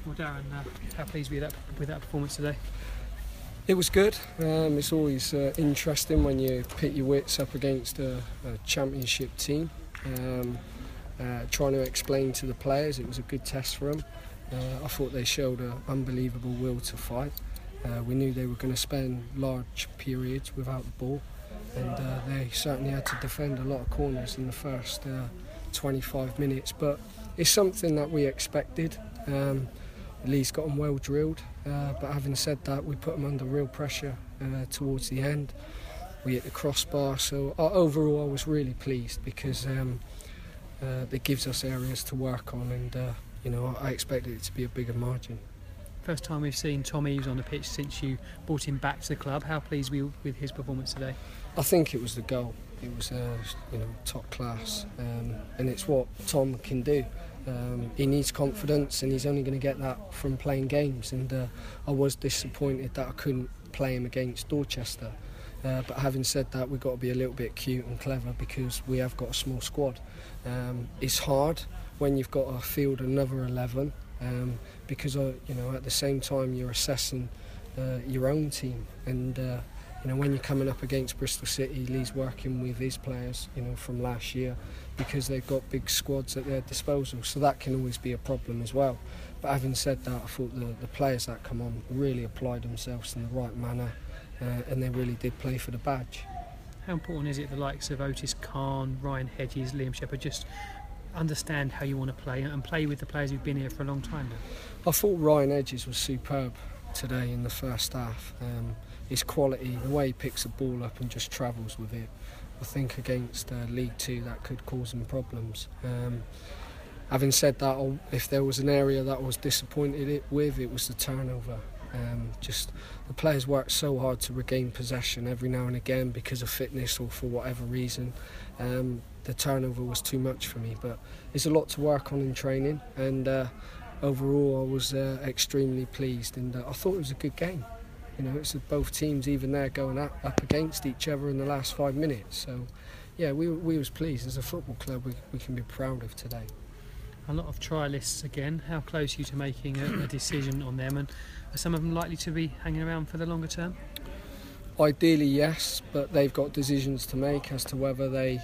Well, Darren, how pleased were you with that performance today? It was good. It's always interesting when you pit your wits up against a championship team. Trying to explain to the players, it was a good test for them. I thought they showed an unbelievable will to fight. We knew they were going to spend large periods without the ball, and they certainly had to defend a lot of corners in the first 25 minutes. But it's something that we expected. Lee's got them well drilled, but having said that, we put them under real pressure towards the end. We hit the crossbar, so overall I was really pleased because it gives us areas to work on, and I expected it to be a bigger margin. First time we've seen Tom Eaves on the pitch since you brought him back to the club. How pleased were you with his performance today? I think it was the goal. It was top class, and it's what Tom can do. He needs confidence, and he's only going to get that from playing games. And I was disappointed that I couldn't play him against Dorchester. But having said that, we've got to be a little bit cute and clever because we have got a small squad. It's hard when you've got to field another 11 because at the same time you're assessing your own team, and when you're coming up against Bristol City, Lee's working with his players from last year because they've got big squads at their disposal, so that can always be a problem as well. But having said that, I thought the players that come on really applied themselves in the right manner, and they really did play for the badge. How important is it the likes of Otis Khan, Ryan Hedges, Liam Shepherd just understand how you want to play and play with the players who've been here for a long time now? I thought Ryan Hedges was superb today in the first half. His quality, the way he picks the ball up and just travels with it, I think against League Two that could cause him problems. Having said that, if there was an area that I was disappointed with, it was the turnover. Just the players worked so hard to regain possession every now and again because of fitness or for whatever reason. The turnover was too much for me, but there's a lot to work on in training, and overall I was extremely pleased, and I thought it was a good game. It's both teams even there going up against each other in the last 5 minutes, so yeah, we was pleased. As a football club, we can be proud of today. A lot of trialists again. How close are you to making a decision on them, and are some of them likely to be hanging around for the longer term? Ideally yes, but they've got decisions to make as to whether they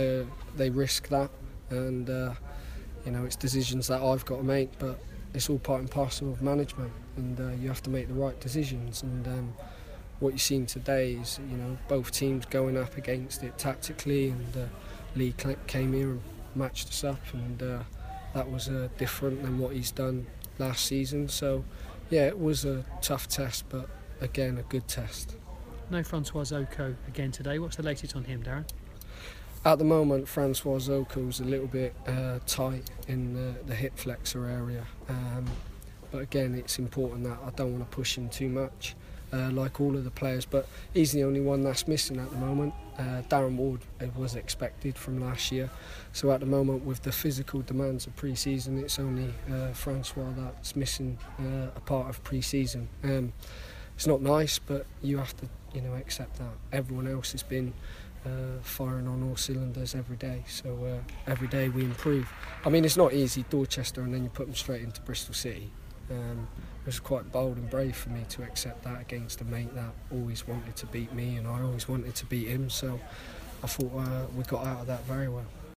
risk that, and it's decisions that I've got to make, but it's all part and parcel of management, and you have to make the right decisions. And what you've seen today is both teams going up against it tactically, and Lee came here and matched us up, and that was different than what he's done last season. So yeah, it was a tough test, but again a good test. No Francois Oko again today. What's the latest on him, Darren? At the moment, Francois Oko's a little bit tight in the hip flexor area, but again it's important that I don't want to push him too much, like all of the players, but he's the only one that's missing at the moment. Darren Ward was expected from last year, so at the moment with the physical demands of pre-season, it's only Francois that's missing a part of pre-season. It's not nice, but you have to accept that. Everyone else has been firing on all cylinders every day, so every day we improve. I mean, it's not easy, Dorchester, and then you put them straight into Bristol City. It was quite bold and brave for me to accept that against a mate that always wanted to beat me, and I always wanted to beat him, so I thought we got out of that very well.